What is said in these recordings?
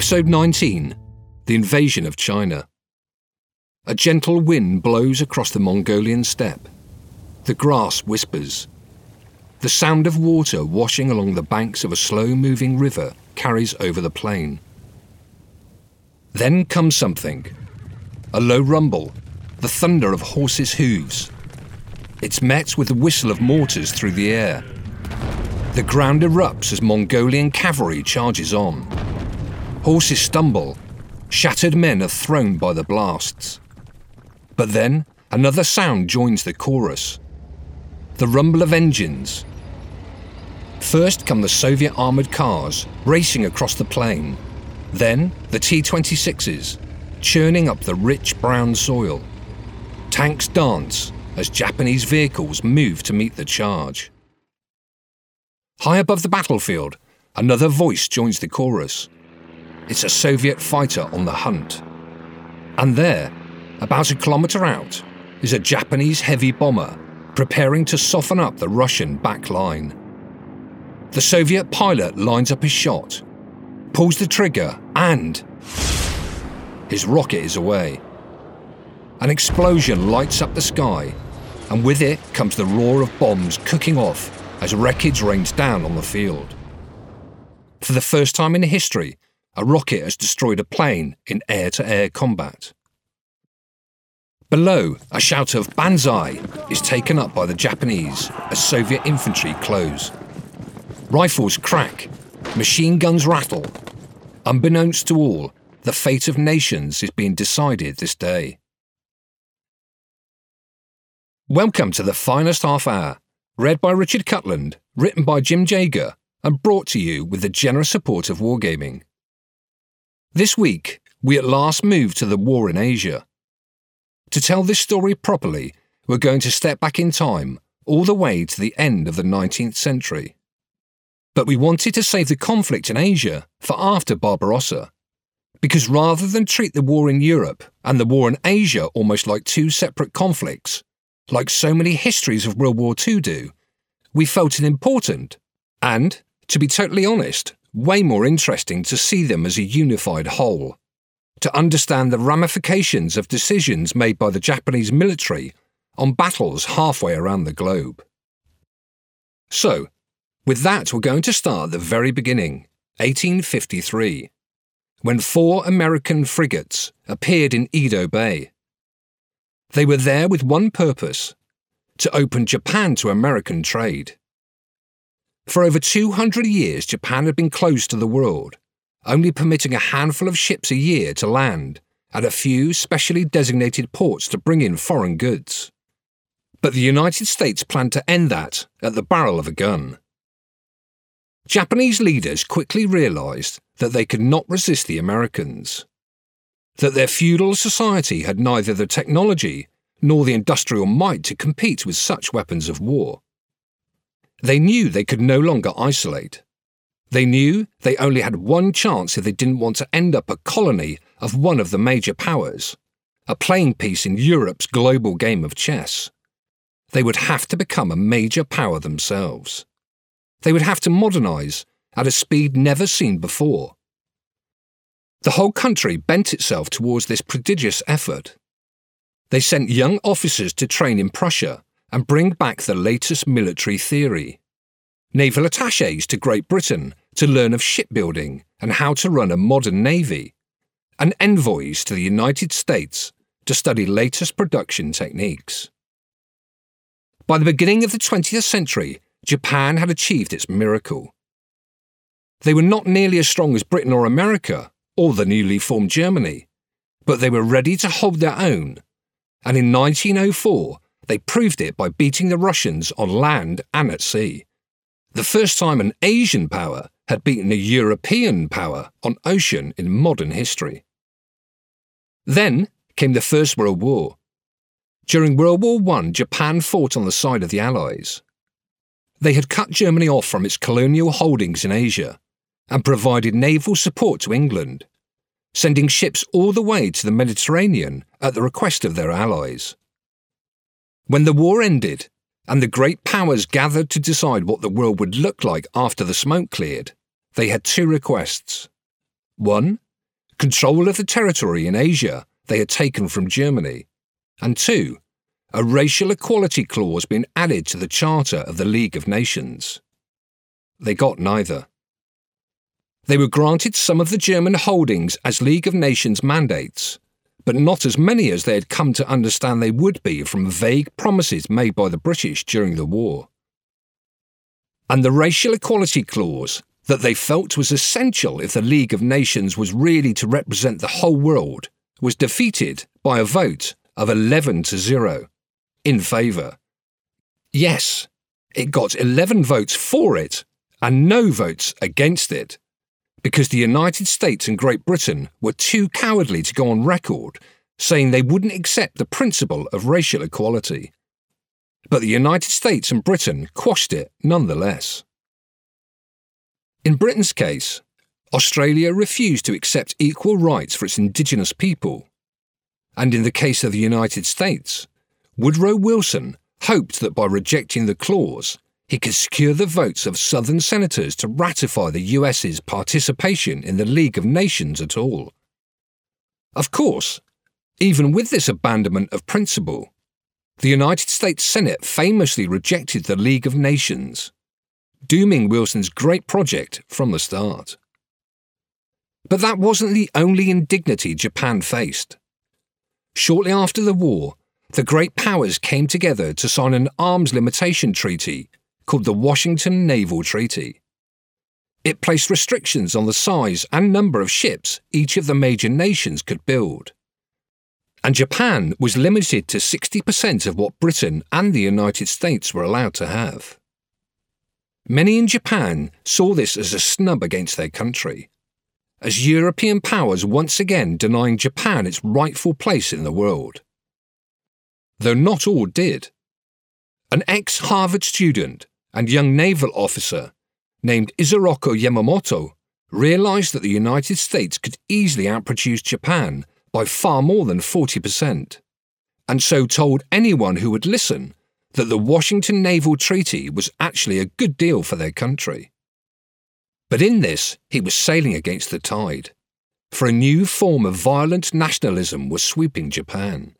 Episode 19, The Invasion of China. A gentle wind blows across the Mongolian steppe. The grass whispers. The sound of water washing along the banks of a slow-moving river carries over the plain. Then comes something. A low rumble, the thunder of horses' hooves. It's met with the whistle of mortars through the air. The ground erupts as Mongolian cavalry charges on. Horses stumble. Shattered men are thrown by the blasts. But then, another sound joins the chorus. The rumble of engines. First come the Soviet armoured cars, racing across the plain. Then, the T-26s, churning up the rich brown soil. Tanks dance as Japanese vehicles move to meet the charge. High above the battlefield, another voice joins the chorus. It's a Soviet fighter on the hunt. And there, about a kilometre out, is a Japanese heavy bomber preparing to soften up the Russian back line. The Soviet pilot lines up his shot, pulls the trigger, and his rocket is away. An explosion lights up the sky, and with it comes the roar of bombs cooking off as wreckage rains down on the field. For the first time in history, a rocket has destroyed a plane in air-to-air combat. Below, a shout of "Banzai" is taken up by the Japanese as Soviet infantry close. Rifles crack, machine guns rattle. Unbeknownst to all, the fate of nations is being decided this day. Welcome to The Finest Half Hour, read by Richard Cutland, written by Jim Jager, and brought to you with the generous support of Wargaming. This week, we at last move to the war in Asia. To tell this story properly, we're going to step back in time, all the way to the end of the 19th century. But we wanted to save the conflict in Asia for after Barbarossa, because rather than treat the war in Europe and the war in Asia almost like two separate conflicts, like so many histories of World War II do, we felt it important, and, to be totally honest, way more interesting to see them as a unified whole, to understand the ramifications of decisions made by the Japanese military on battles halfway around the globe. So, with that, we're going to start at the very beginning, 1853, when 4 American frigates appeared in Edo Bay. They were there with one purpose: to open Japan to American trade. For over 200 years, Japan had been closed to the world, only permitting a handful of ships a year to land and a few specially designated ports to bring in foreign goods. But the United States planned to end that at the barrel of a gun. Japanese leaders quickly realized that they could not resist the Americans, that their feudal society had neither the technology nor the industrial might to compete with such weapons of war. They knew they could no longer isolate. They knew they only had one chance if they didn't want to end up a colony of one of the major powers, a playing piece in Europe's global game of chess. They would have to become a major power themselves. They would have to modernize at a speed never seen before. The whole country bent itself towards this prodigious effort. They sent young officers to train in Prussia and bring back the latest military theory. Naval attachés to Great Britain to learn of shipbuilding and how to run a modern navy, and envoys to the United States to study latest production techniques. By the beginning of the 20th century, Japan had achieved its miracle. They were not nearly as strong as Britain or America, or the newly formed Germany, but they were ready to hold their own, and in 1904 they proved it by beating the Russians on land and at sea. The first time an Asian power had beaten a European power on ocean in modern history. Then came the First World War. During World War I, Japan fought on the side of the Allies. They had cut Germany off from its colonial holdings in Asia and provided naval support to England, sending ships all the way to the Mediterranean at the request of their allies. When the war ended, and the great powers gathered to decide what the world would look like after the smoke cleared, they had 2 requests. One control of the territory in Asia they had taken from Germany, and 2, a racial equality clause being added to the Charter of the League of Nations. They got neither. They were granted some of the German holdings as League of Nations mandates, but not as many as they had come to understand they would be from vague promises made by the British during the war. And the racial equality clause that they felt was essential if the League of Nations was really to represent the whole world was defeated by a vote of 11-0 in favour. Yes, it got 11 votes for it and no votes against it, because the United States and Great Britain were too cowardly to go on record saying they wouldn't accept the principle of racial equality. But the United States and Britain quashed it nonetheless. In Britain's case, Australia refused to accept equal rights for its indigenous people. And in the case of the United States, Woodrow Wilson hoped that by rejecting the clause, he could secure the votes of Southern senators to ratify the US's participation in the League of Nations at all. Of course, even with this abandonment of principle, the United States Senate famously rejected the League of Nations, dooming Wilson's great project from the start. But that wasn't the only indignity Japan faced. Shortly after the war, the great powers came together to sign an arms limitation treaty called the Washington Naval Treaty. It placed restrictions on the size and number of ships each of the major nations could build. And Japan was limited to 60% of what Britain and the United States were allowed to have. Many in Japan saw this as a snub against their country, as European powers once again denying Japan its rightful place in the world. Though not all did. An ex-Harvard student and young naval officer named Isoroku Yamamoto realized that the United States could easily outproduce Japan by far more than 40%, and so told anyone who would listen that the Washington Naval Treaty was actually a good deal for their country. But in this, he was sailing against the tide, for a new form of violent nationalism was sweeping Japan.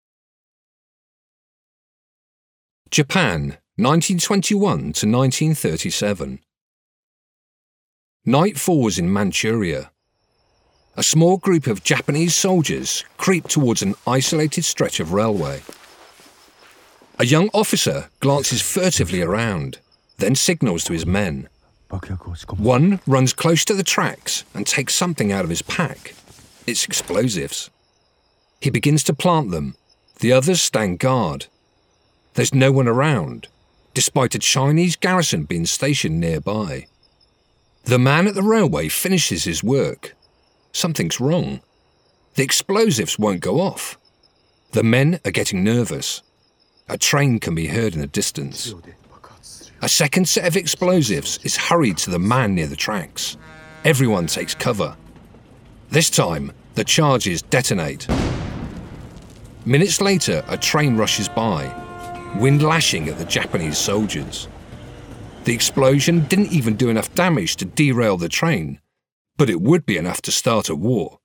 Japan, 1921 to 1937. Night falls in Manchuria. A small group of Japanese soldiers creep towards an isolated stretch of railway. A young officer glances furtively around, then signals to his men. One runs close to the tracks and takes something out of his pack. It's explosives. He begins to plant them. The others stand guard. There's no one around, despite a Chinese garrison being stationed nearby. The man at the railway finishes his work. Something's wrong. The explosives won't go off. The men are getting nervous. A train can be heard in the distance. A second set of explosives is hurried to the man near the tracks. Everyone takes cover. This time, the charges detonate. Minutes later, a train rushes by, wind lashing at the Japanese soldiers. The explosion didn't even do enough damage to derail the train, but it would be enough to start a war.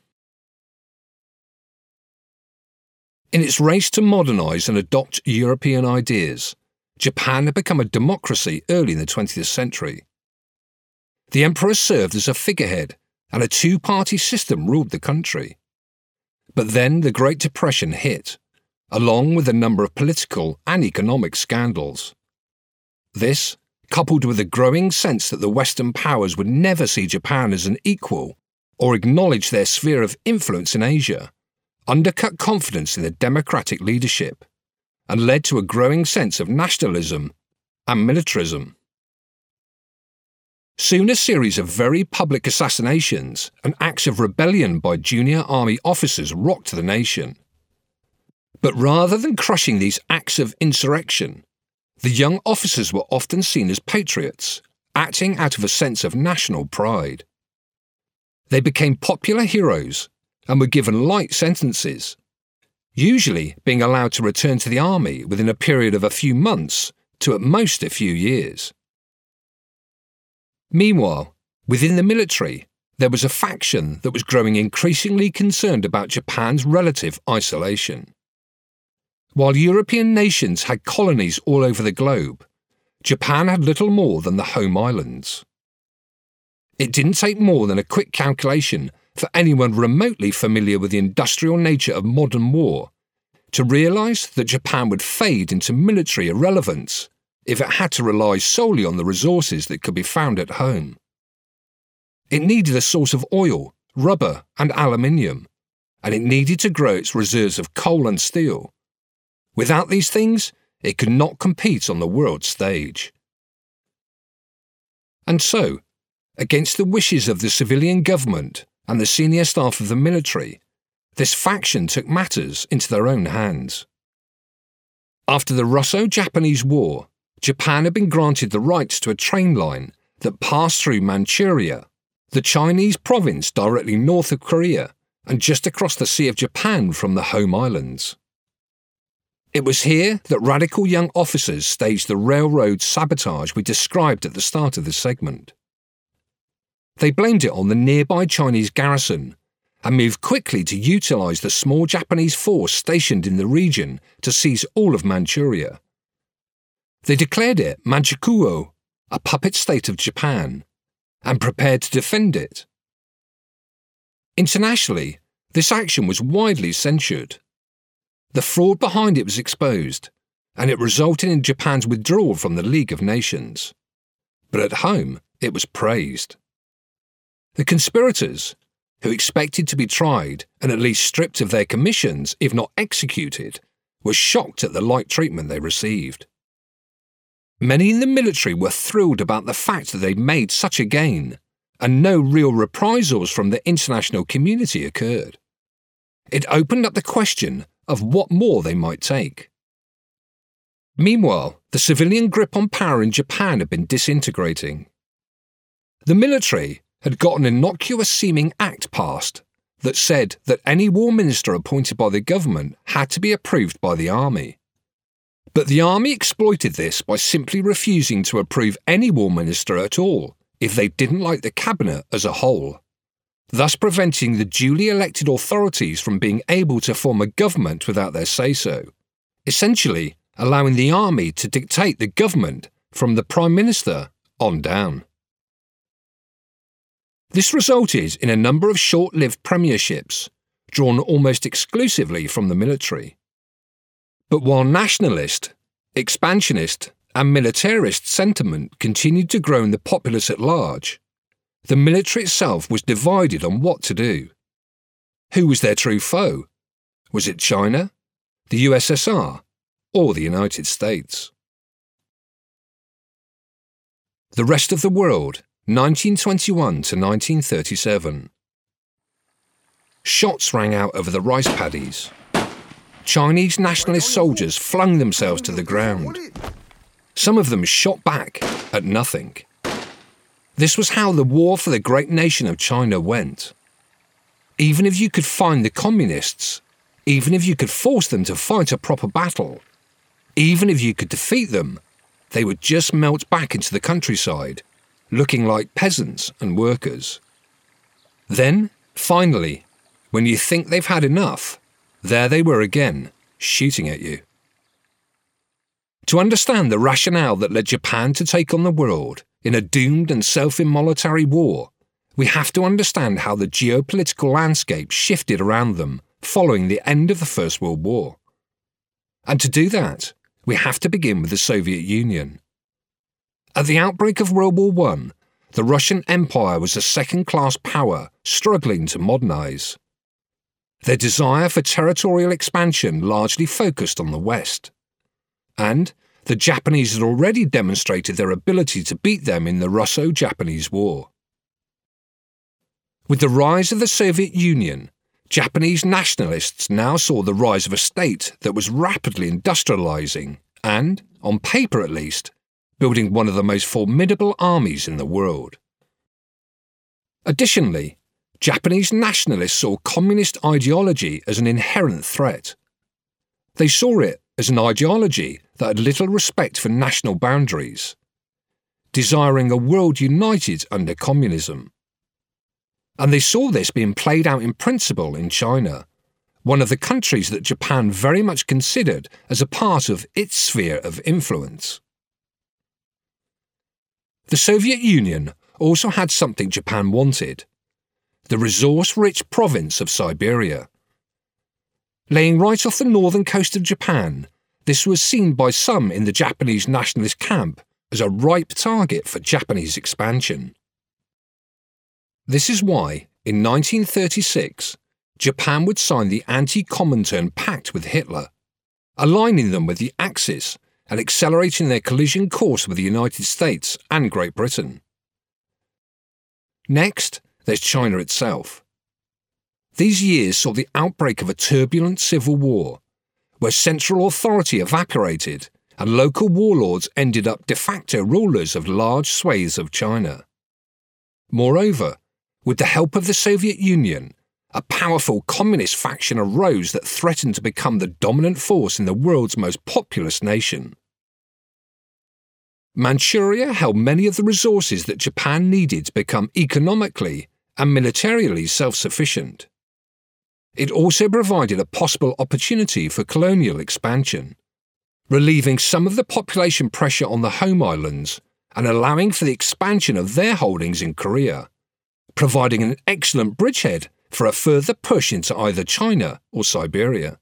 In its race to modernise and adopt European ideas, Japan had become a democracy early in the 20th century. The emperor served as a figurehead, and a two-party system ruled the country. But then the Great Depression hit, along with a number of political and economic scandals. This, coupled with a growing sense that the Western powers would never see Japan as an equal or acknowledge their sphere of influence in Asia, undercut confidence in the democratic leadership and led to a growing sense of nationalism and militarism. Soon a series of very public assassinations and acts of rebellion by junior army officers rocked the nation. But rather than crushing these acts of insurrection, the young officers were often seen as patriots, acting out of a sense of national pride. They became popular heroes and were given light sentences, usually being allowed to return to the army within a period of a few months to at most a few years. Meanwhile, within the military, there was a faction that was growing increasingly concerned about Japan's relative isolation. While European nations had colonies all over the globe, Japan had little more than the home islands. It didn't take more than a quick calculation for anyone remotely familiar with the industrial nature of modern war to realise that Japan would fade into military irrelevance if it had to rely solely on the resources that could be found at home. It needed a source of oil, rubber and aluminium, and it needed to grow its reserves of coal and steel. Without these things, it could not compete on the world stage. And so, against the wishes of the civilian government and the senior staff of the military, this faction took matters into their own hands. After the Russo-Japanese War, Japan had been granted the rights to a train line that passed through Manchuria, the Chinese province directly north of Korea and just across the Sea of Japan from the home islands. It was here that radical young officers staged the railroad sabotage we described at the start of this segment. They blamed it on the nearby Chinese garrison and moved quickly to utilize the small Japanese force stationed in the region to seize all of Manchuria. They declared it Manchukuo, a puppet state of Japan, and prepared to defend it. Internationally, this action was widely censured. The fraud behind it was exposed, and it resulted in Japan's withdrawal from the League of Nations. But at home, it was praised. The conspirators, who expected to be tried and at least stripped of their commissions, if not executed, were shocked at the light treatment they received. Many in the military were thrilled about the fact that they'd made such a gain, and no real reprisals from the international community occurred. It opened up the question of what more they might take. Meanwhile, the civilian grip on power in Japan had been disintegrating. The military had got an innocuous-seeming act passed that said that any war minister appointed by the government had to be approved by the army. But the army exploited this by simply refusing to approve any war minister at all if they didn't like the cabinet as a whole, thus preventing the duly elected authorities from being able to form a government without their say-so, essentially allowing the army to dictate the government from the Prime Minister on down. This resulted in a number of short-lived premierships, drawn almost exclusively from the military. But while nationalist, expansionist, and militarist sentiment continued to grow in the populace at large, the military itself was divided on what to do. Who was their true foe? Was it China, the USSR, or the United States? The rest of the world, 1921 to 1937. Shots rang out over the rice paddies. Chinese nationalist soldiers flung themselves to the ground. Some of them shot back at nothing. This was how the war for the great nation of China went. Even if you could find the communists, even if you could force them to fight a proper battle, even if you could defeat them, they would just melt back into the countryside, looking like peasants and workers. Then, finally, when you think they've had enough, there they were again, shooting at you. To understand the rationale that led Japan to take on the world in a doomed and self-immolatory war, we have to understand how the geopolitical landscape shifted around them following the end of the First World War. And to do that, we have to begin with the Soviet Union. At the outbreak of World War I, the Russian Empire was a second-class power struggling to modernize. Their desire for territorial expansion largely focused on the West. And the Japanese had already demonstrated their ability to beat them in the Russo-Japanese War. With the rise of the Soviet Union, Japanese nationalists now saw the rise of a state that was rapidly industrializing and, on paper at least, building one of the most formidable armies in the world. Additionally, Japanese nationalists saw communist ideology as an inherent threat. They saw it as an ideology that had little respect for national boundaries, desiring a world united under communism. and they saw this being played out in principle in China, one of the countries that Japan very much considered as a part of its sphere of influence. The Soviet Union also had something Japan wanted: the resource-rich province of Siberia. Laying right off the northern coast of Japan, this was seen by some in the Japanese nationalist camp as a ripe target for Japanese expansion. This is why, in 1936, Japan would sign the Anti-Comintern Pact with Hitler, aligning them with the Axis and accelerating their collision course with the United States and Great Britain. Next, there's China itself. These years saw the outbreak of a turbulent civil war, where central authority evaporated and local warlords ended up de facto rulers of large swathes of China. Moreover, with the help of the Soviet Union, a powerful communist faction arose that threatened to become the dominant force in the world's most populous nation. Manchuria held many of the resources that Japan needed to become economically and militarily self-sufficient. It also provided a possible opportunity for colonial expansion, relieving some of the population pressure on the home islands and allowing for the expansion of their holdings in Korea, providing an excellent bridgehead for a further push into either China or Siberia.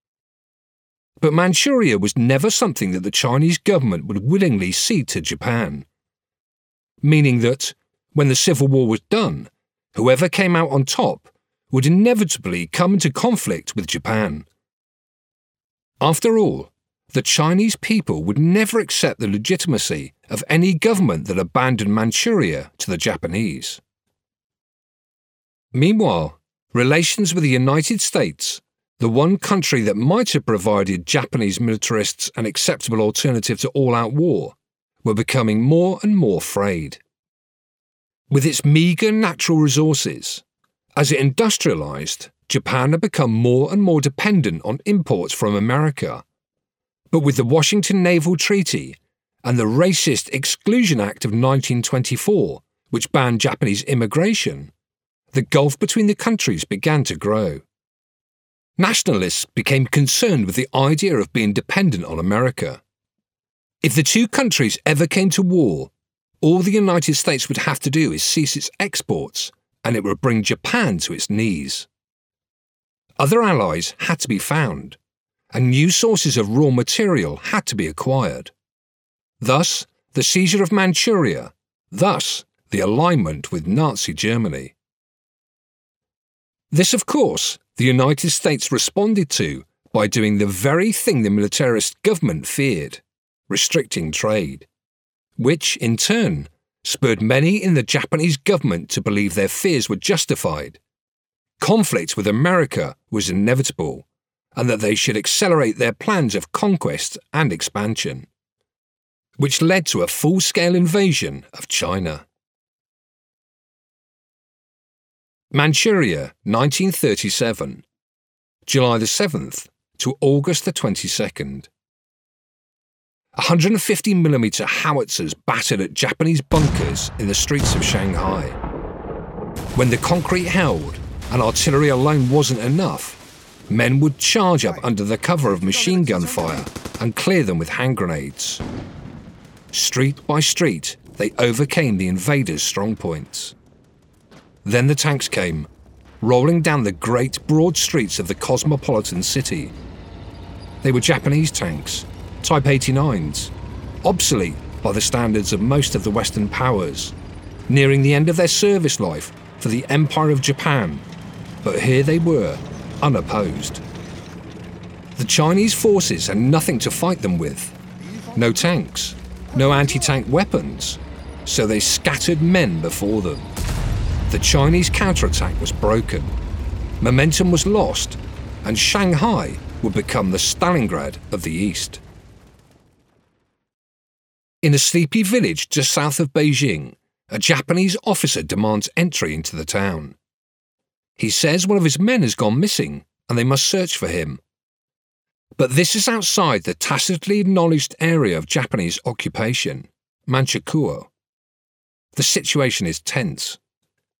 But Manchuria was never something that the Chinese government would willingly cede to Japan, meaning that, when the Civil War was done, whoever came out on top would inevitably come into conflict with Japan. After all, the Chinese people would never accept the legitimacy of any government that abandoned Manchuria to the Japanese. Meanwhile, relations with the United States, the one country that might have provided Japanese militarists an acceptable alternative to all-out war, were becoming more and more frayed. With its meagre natural resources, as it industrialized, Japan had become more and more dependent on imports from America. But with the Washington Naval Treaty and the racist Exclusion Act of 1924, which banned Japanese immigration, the gulf between the countries began to grow. Nationalists became concerned with the idea of being dependent on America. If the two countries ever came to war, all the United States would have to do is cease its exports, and it would bring Japan to its knees. Other allies had to be found, and new sources of raw material had to be acquired. Thus, the seizure of Manchuria, thus, the alignment with Nazi Germany. This, of course, the United States responded to by doing the very thing the militarist government feared: restricting trade, which, in turn, spurred many in the Japanese government to believe their fears were justified. Conflict with America was inevitable, and that they should accelerate their plans of conquest and expansion, which led to a full-scale invasion of China. Manchuria, 1937, July the 7th to August the 22nd. 150mm howitzers battered at Japanese bunkers in the streets of Shanghai. When the concrete held and artillery alone wasn't enough, men would charge up under the cover of machine gun fire and clear them with hand grenades. Street by street, they overcame the invaders' strongpoints. Then the tanks came, rolling down the great broad streets of the cosmopolitan city. They were Japanese tanks, Type 89s, obsolete by the standards of most of the Western powers, nearing the end of their service life for the Empire of Japan, but here they were, unopposed. The Chinese forces had nothing to fight them with. No tanks, no anti-tank weapons, so they scattered men before them. The Chinese counterattack was broken, momentum was lost, and Shanghai would become the Stalingrad of the East. In a sleepy village just south of Beijing, a Japanese officer demands entry into the town. He says one of his men has gone missing and they must search for him. But this is outside the tacitly acknowledged area of Japanese occupation, Manchukuo. The situation is tense.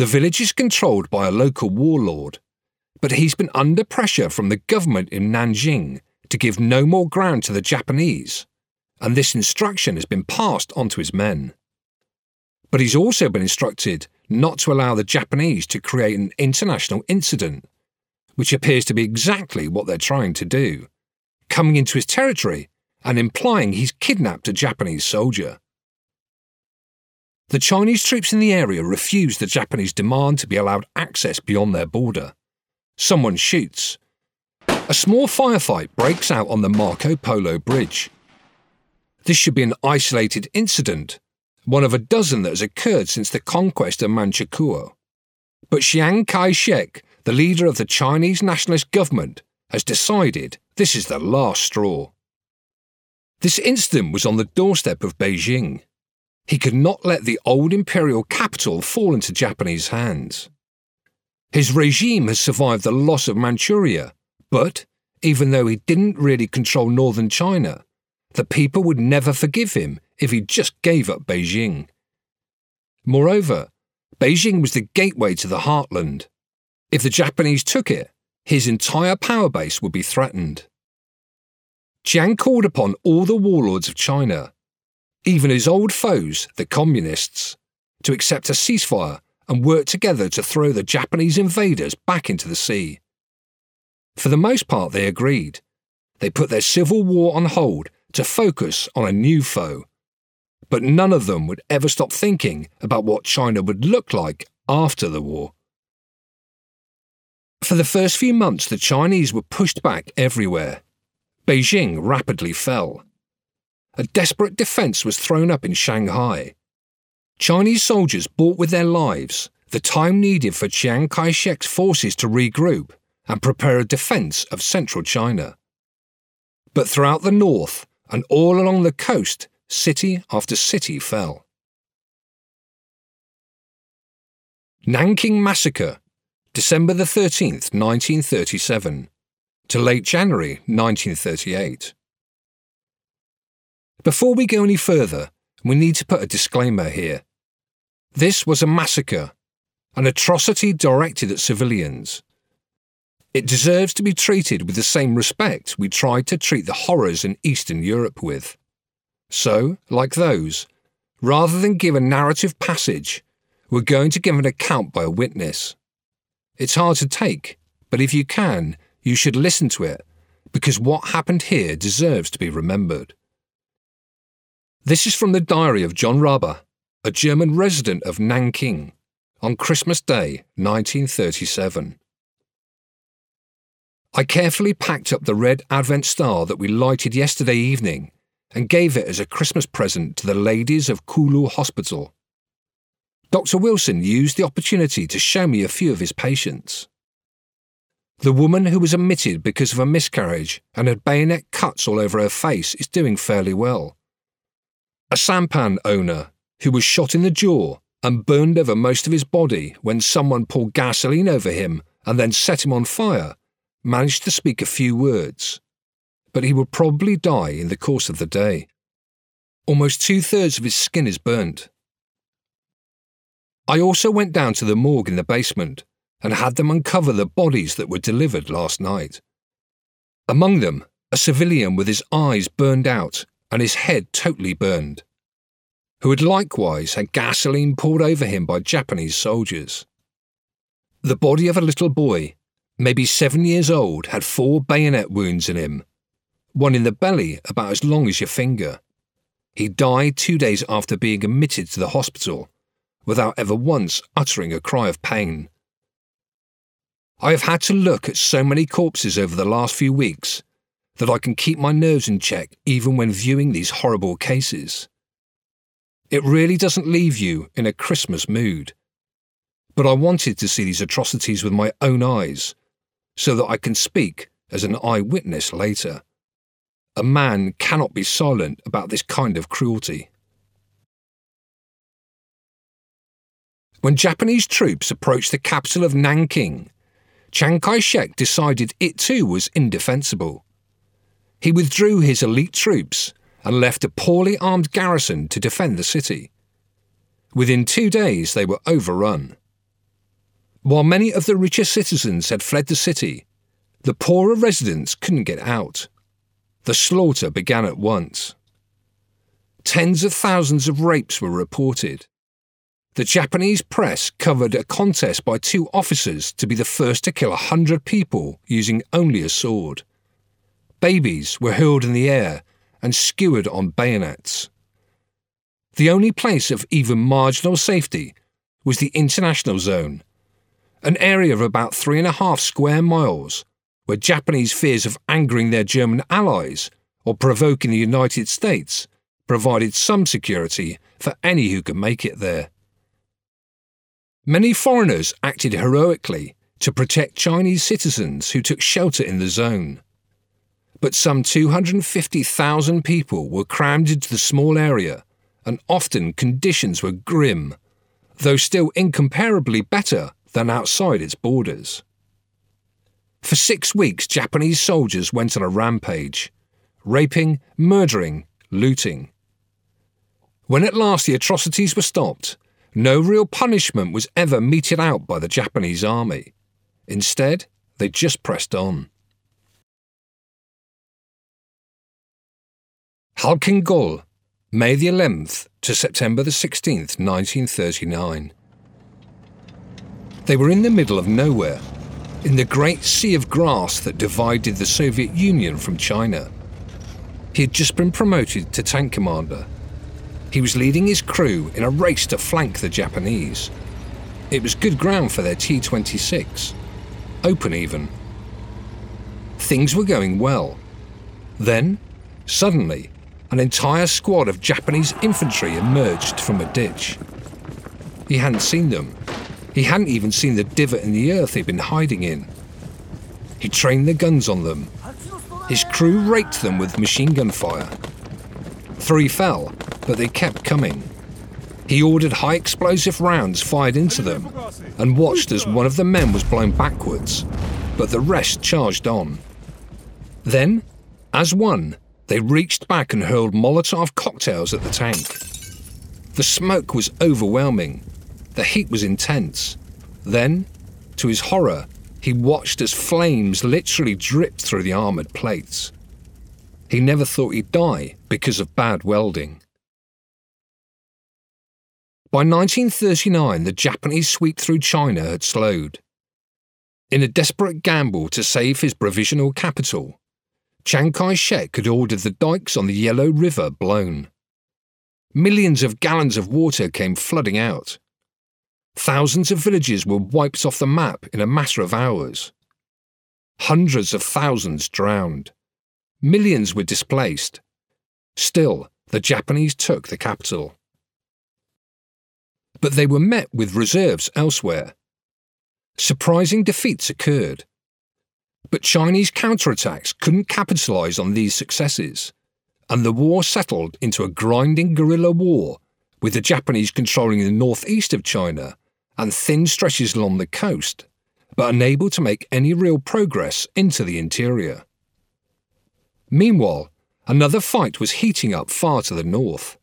The village is controlled by a local warlord, but he's been under pressure from the government in Nanjing to give no more ground to the Japanese, and this instruction has been passed on to his men. But he's also been instructed not to allow the Japanese to create an international incident, which appears to be exactly what they're trying to do, coming into his territory and implying he's kidnapped a Japanese soldier. The Chinese troops in the area refuse the Japanese demand to be allowed access beyond their border. Someone shoots. A small firefight breaks out on the Marco Polo Bridge. This should be an isolated incident, one of a dozen that has occurred since the conquest of Manchukuo. But Chiang Kai-shek, the leader of the Chinese nationalist government, has decided this is the last straw. This incident was on the doorstep of Beijing. He could not let the old imperial capital fall into Japanese hands. His regime has survived the loss of Manchuria, but, even though he didn't really control northern China, the people would never forgive him if he just gave up Beijing. Moreover, Beijing was the gateway to the heartland. If the Japanese took it, his entire power base would be threatened. Chiang called upon all the warlords of China, even his old foes, the communists, to accept a ceasefire and work together to throw the Japanese invaders back into the sea. For the most part, they agreed. They put their civil war on hold to focus on a new foe. But none of them would ever stop thinking about what China would look like after the war. For the first few months, the Chinese were pushed back everywhere. Beijing rapidly fell. A desperate defense was thrown up in Shanghai. Chinese soldiers bought with their lives the time needed for Chiang Kai-shek's forces to regroup and prepare a defense of central China. But throughout the north and all along the coast, city after city fell. Nanking Massacre, December 13th, 1937, to late January 1938. Before we go any further, we need to put a disclaimer here. This was a massacre, an atrocity directed at civilians. It deserves to be treated with the same respect we tried to treat the horrors in Eastern Europe with. So, like those, rather than give a narrative passage, we're going to give an account by a witness. It's hard to take, but if you can, you should listen to it, because what happened here deserves to be remembered. This is from the diary of John Rabe, a German resident of Nanking, on Christmas Day, 1937. I carefully packed up the red Advent star that we lighted yesterday evening and gave it as a Christmas present to the ladies of Kulu Hospital. Dr. Wilson used the opportunity to show me a few of his patients. The woman who was admitted because of a miscarriage and had bayonet cuts all over her face is doing fairly well. A sampan owner who was shot in the jaw and burned over most of his body when someone poured gasoline over him and then set him on fire managed to speak a few words, but he would probably die in the course of the day. Almost 2/3 of his skin is burnt. I also went down to the morgue in the basement and had them uncover the bodies that were delivered last night. Among them, a civilian with his eyes burned out and his head totally burned, who had likewise had gasoline poured over him by Japanese soldiers. The body of a little boy, maybe 7 years old, had 4 bayonet wounds in him, one in the belly about as long as your finger. He died 2 days after being admitted to the hospital, without ever once uttering a cry of pain. I have had to look at so many corpses over the last few weeks that I can keep my nerves in check even when viewing these horrible cases. It really doesn't leave you in a Christmas mood. But I wanted to see these atrocities with my own eyes, so that I can speak as an eyewitness later. A man cannot be silent about this kind of cruelty. When Japanese troops approached the capital of Nanking, Chiang Kai-shek decided it too was indefensible. He withdrew his elite troops and left a poorly armed garrison to defend the city. Within 2 days they were overrun. While many of the richer citizens had fled the city, the poorer residents couldn't get out. The slaughter began at once. Tens of thousands of rapes were reported. The Japanese press covered a contest by two officers to be the first to kill 100 people using only a sword. Babies were hurled in the air and skewered on bayonets. The only place of even marginal safety was the International Zone, an area of about 3.5 square miles, where Japanese fears of angering their German allies or provoking the United States provided some security for any who could make it there. Many foreigners acted heroically to protect Chinese citizens who took shelter in the zone. But some 250,000 people were crammed into the small area, and often conditions were grim, though still incomparably better than outside its borders. For 6 weeks, Japanese soldiers went on a rampage, raping, murdering, looting. When at last the atrocities were stopped, no real punishment was ever meted out by the Japanese army. Instead, they just pressed on. Halkin Gol, May the 11th to September the 16th, 1939. They were in the middle of nowhere, in the great sea of grass that divided the Soviet Union from China. He had just been promoted to tank commander. He was leading his crew in a race to flank the Japanese. It was good ground for their T-26, open even. Things were going well. Then, suddenly, an entire squad of Japanese infantry emerged from a ditch. He hadn't seen them. He hadn't even seen the divot in the earth they'd been hiding in. He trained the guns on them. His crew raked them with machine gun fire. 3 fell, but they kept coming. He ordered high explosive rounds fired into them and watched as one of the men was blown backwards, but the rest charged on. Then, as one, they reached back and hurled Molotov cocktails at the tank. The smoke was overwhelming. The heat was intense. Then, to his horror, he watched as flames literally dripped through the armoured plates. He never thought he'd die because of bad welding. By 1939, the Japanese sweep through China had slowed. In a desperate gamble to save his provisional capital, Chiang Kai-shek had ordered the dikes on the Yellow River blown. Millions of gallons of water came flooding out. Thousands of villages were wiped off the map in a matter of hours. Hundreds of thousands drowned. Millions were displaced. Still, the Japanese took the capital. But they were met with reserves elsewhere. Surprising defeats occurred. But Chinese counterattacks couldn't capitalize on these successes, and the war settled into a grinding guerrilla war, with the Japanese controlling the northeast of China and thin stretches along the coast, but unable to make any real progress into the interior. Meanwhile, another fight was heating up far to the north.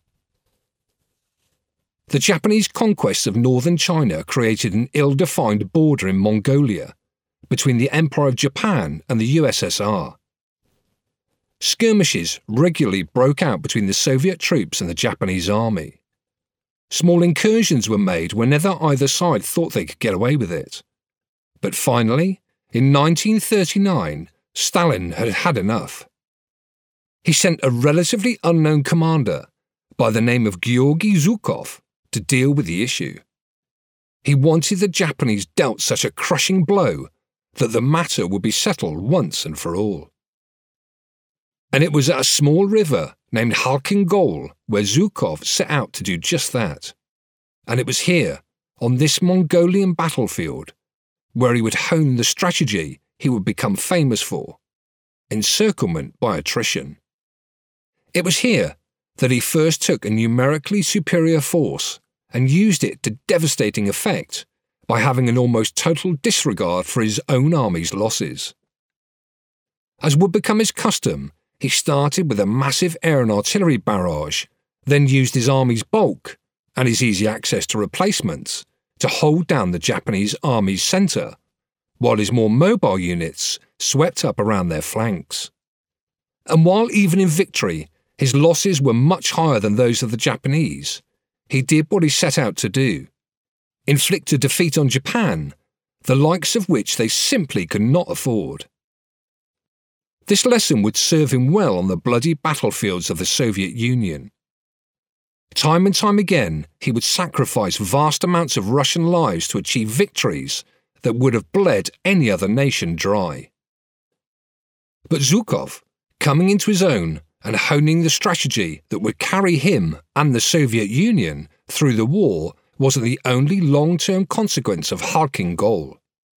The Japanese conquest of northern China created an ill-defined border in Mongolia between the Empire of Japan and the USSR. Skirmishes regularly broke out between the Soviet troops and the Japanese army. Small incursions were made whenever either side thought they could get away with it. But finally, in 1939, Stalin had had enough. He sent a relatively unknown commander by the name of Georgy Zhukov to deal with the issue. He wanted the Japanese dealt such a crushing blow that the matter would be settled once and for all. And it was at a small river named Halkin Gol where Zhukov set out to do just that. And it was here, on this Mongolian battlefield, where he would hone the strategy he would become famous for: encirclement by attrition. It was here that he first took a numerically superior force and used it to devastating effect by having an almost total disregard for his own army's losses. As would become his custom, he started with a massive air and artillery barrage, then used his army's bulk and his easy access to replacements to hold down the Japanese army's centre, while his more mobile units swept up around their flanks. And while even in victory, his losses were much higher than those of the Japanese, he did what he set out to do: inflict a defeat on Japan, the likes of which they simply could not afford. This lesson would serve him well on the bloody battlefields of the Soviet Union. Time and time again, he would sacrifice vast amounts of Russian lives to achieve victories that would have bled any other nation dry. But Zhukov, coming into his own and honing the strategy that would carry him and the Soviet Union through the war, wasn't the only long-term consequence of Khalkhin Gol.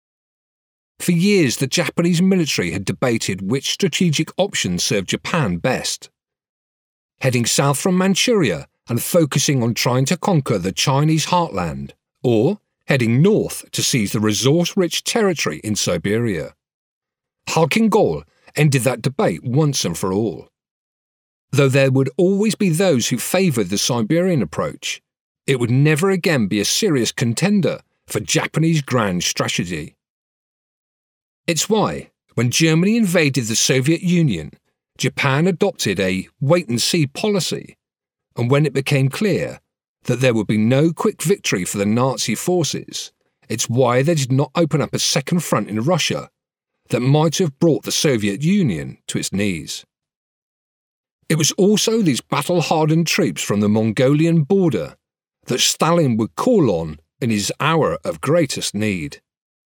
For years, the Japanese military had debated which strategic option served Japan best. Heading south from Manchuria and focusing on trying to conquer the Chinese heartland, or heading north to seize the resource-rich territory in Siberia. Khalkhin Gol ended that debate once and for all. Though there would always be those who favoured the Siberian approach, it would never again be a serious contender for Japanese grand strategy. It's why, when Germany invaded the Soviet Union, Japan adopted a wait-and-see policy, and when it became clear that there would be no quick victory for the Nazi forces, it's why they did not open up a second front in Russia that might have brought the Soviet Union to its knees. It was also these battle-hardened troops from the Mongolian border that Stalin would call on in his hour of greatest need.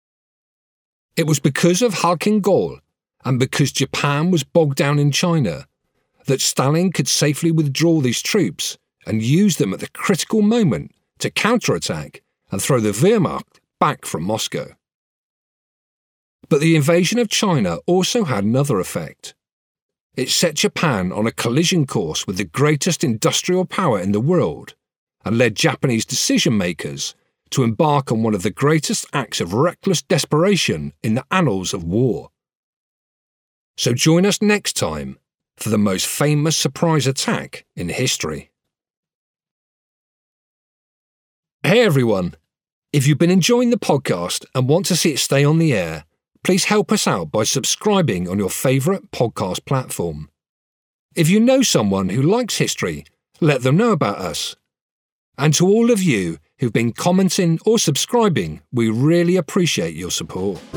It was because of Khalkhin Gol, and because Japan was bogged down in China, that Stalin could safely withdraw these troops and use them at the critical moment to counterattack and throw the Wehrmacht back from Moscow. But the invasion of China also had another effect. It set Japan on a collision course with the greatest industrial power in the world, and led Japanese decision-makers to embark on one of the greatest acts of reckless desperation in the annals of war. So join us next time for the most famous surprise attack in history. Hey everyone! If you've been enjoying the podcast and want to see it stay on the air, please help us out by subscribing on your favourite podcast platform. If you know someone who likes history, let them know about us. And to all of you who've been commenting or subscribing, we really appreciate your support.